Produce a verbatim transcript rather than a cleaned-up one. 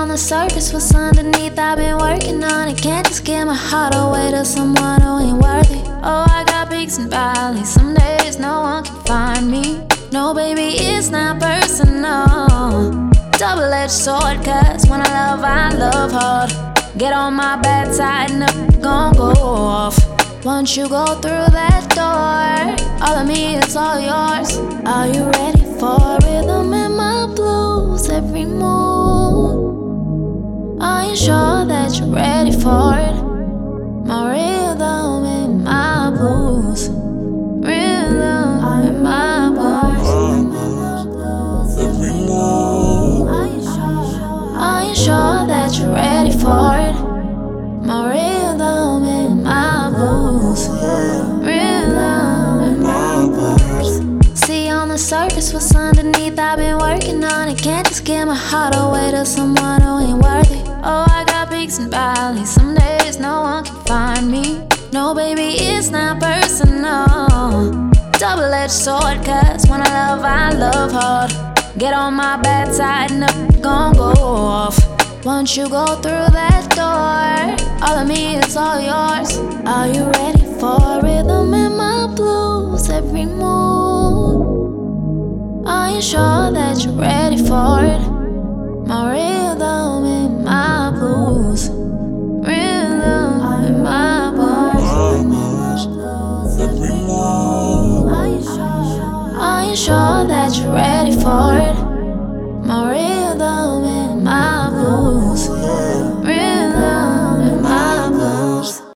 on the surface what's underneath. I've been working on it. Can't just give my heart away to someone who ain't worthy. Oh, I got peaks and valleys. Some days no one can find me. No, baby, it's not personal. Double-edged sword, cause when I love, I love hard. Get on my bad side and the gon' go off. Once you go through that door, all of me is all yours. Are you ready for rhythm in my blues? Every mood. Are you sure that you're ready for it? My rhythm in my blues. Rhythm in my blues. Every mood. Are you sure that you're ready for it? My rhythm in my blues. Rhythm in my blues. See on the surface what's underneath. I've been working on it. Can't just give my heart away to someone who ain't worthy. Oh, I got peaks and valleys. Some days no one can find me. No, baby, it's not personal. Double-edged sword, cause when I love, I love hard. Get on my bad side and the gon' go off. Once you go through that door, all of me is all yours. Are you ready for rhythm in my blues? Every mood. Are you sure that you're ready for it?